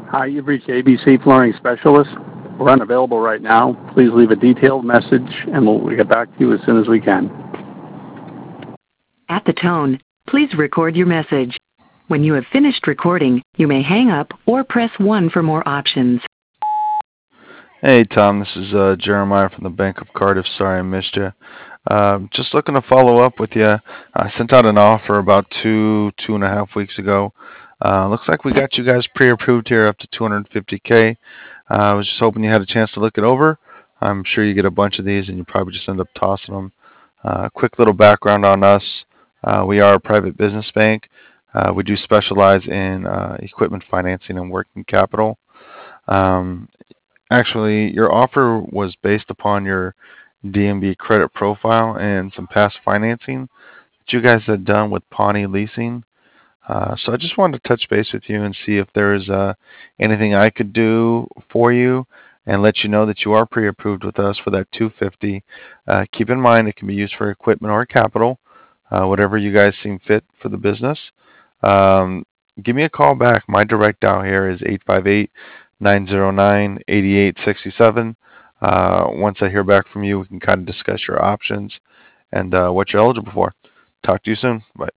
Hi, you've reached ABC Flooring Specialist. We're unavailable right now. Please leave a detailed message, and we'll get back to you as soon as we can. At the tone, please record your message. When you have finished recording, you may hang up or press 1 for more options. Hey Tom, this is Jeremiah from the Bank of Cardiff. Sorry I missed you. Just looking to follow up with you. I sent out an offer about 2.5 weeks ago. Looks like we got you guys pre-approved here up to 250K. I was just hoping you had a chance to look it over. I'm sure you get a bunch of these and you probably just end up tossing them. Quick little background on us. We are a private business bank. We do specialize in equipment financing and working capital. Actually, your offer was based upon your DNB credit profile and some past financing that you guys had done with Pawnee Leasing. So I just wanted to touch base with you and see if there's anything I could do for you and let you know that you are pre-approved with us for that 250. Keep in mind it can be used for equipment or capital, whatever you guys seem fit for the business. Give me a call back. My direct dial here is 858-909-8867. Once I hear back from you, we can kind of discuss your options and what you're eligible for. Talk to you soon. Bye.